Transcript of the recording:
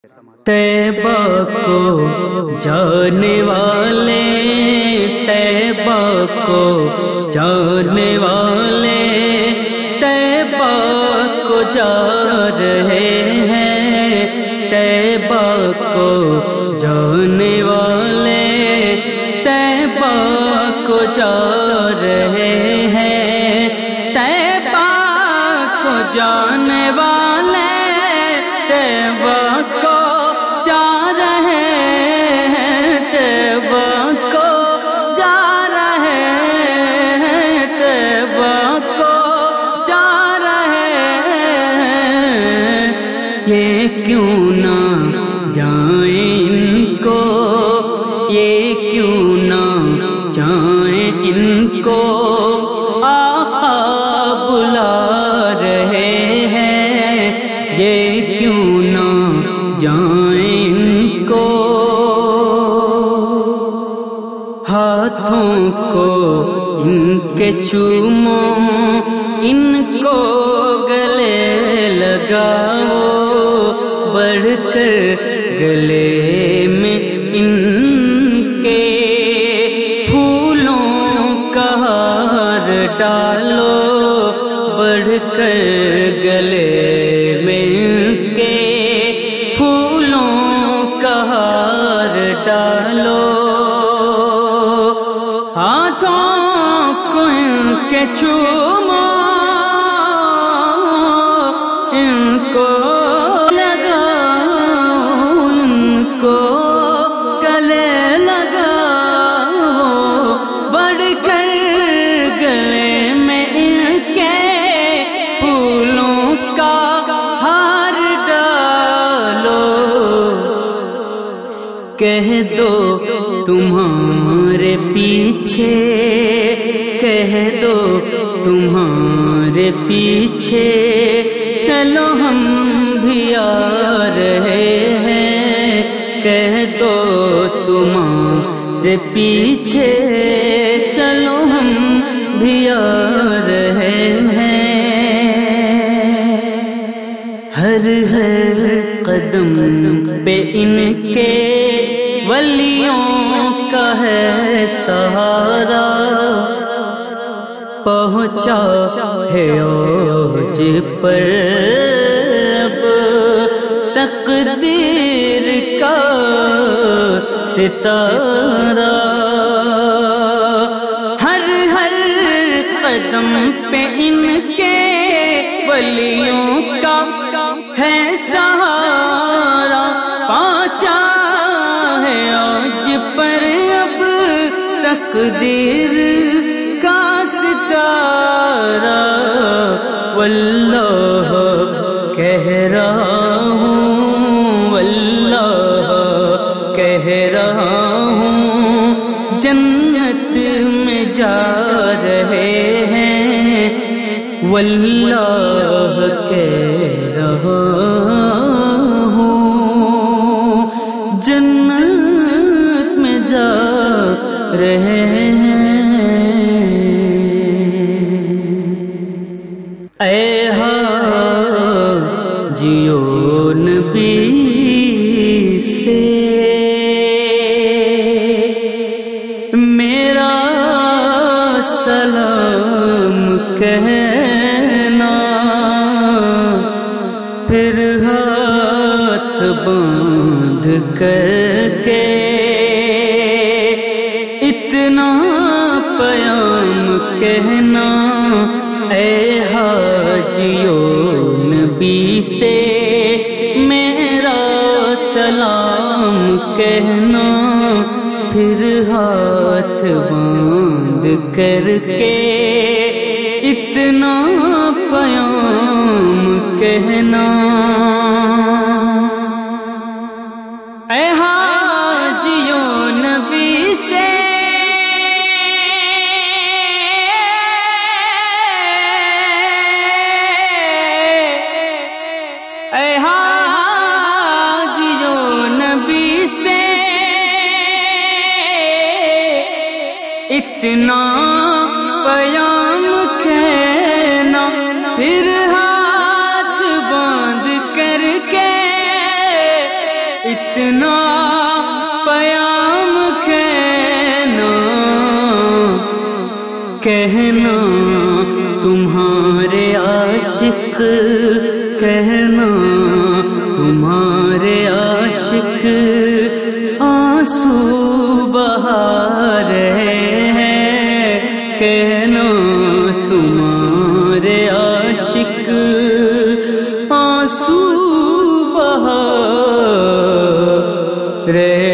طیبہ کو جانے والے، طیبہ کو جانے والے، طیبہ کو جا رہے ہیں، طیبہ کو جانے والے، طیبہ کو جا رہے ہیں، طیبہ کو جانے والے، طیبہ کو جا رہے ہیں، طیبہ کو جا رہے ہیں، طیبہ کو جا رہے ہیں، یہ کیوں نہ جائیں ان کو، یہ کیوں نہ جائیں ان کو، آقا بلا رہے ہیں، یہ کیوں نہ جائیں ان کو، ہاتھوں کو ان کے چومو، ان کو گلے لگاؤ، بڑھ کر گلے میں ان کے پھولوں کا ہار ڈالو، بڑھ کر گلے میں ان کے پھولوں کا ہار ڈالو، ہاتھوں کو ان کے چومو، ان کو لگاؤ، ان کو گلے لگاؤ، بڑھ کر گلے میں ان کے پھولوں کا ہار ڈالو، کہہ دو تمہارے پیچھے، کہہ دو تمہارے پیچھے، چلو ہم بھی آ رہے ہیں، کہہ دو تمہارے پیچھے، چلو ہم بھی آ رہے ہیں، ہر قدم پہ ان کے ولیوں کا ہے سہارا، پہنچا ہے اوج پر اب تقدیر کا ستارہ، ہر قدم پہ ان کے ولیوں کا ہے سہارا، پہنچا ہے اوج پر اب تقدیر کا ستارہ، واللہ کہہ رہا ہوں، واللہ کہہ رہا ہوں، جنت میں جا رہے ہیں، واللہ کہہ رہا ہوں، جنت میں جا رہے ہیں، اے حاجیو نبی سے میرا سلام کہنا، پھر ہاتھ باندھ کر کے اتنا پیام کہنا، اے حاجیو نبی سے میرا سلام کہنا، پھر ہاتھ باندھ کر کے اتنا پیام کہنا، اے حاجیو نبی سے اتنا پیام کہنا، پھر ہاتھ باندھ کر کے اتنا پیام کہنا تمہارے عاشق، کہنا تمہارے عاشق آنسو بہا رہے ہیں، کہنا تمہارے عاشق آنسو بہا رہے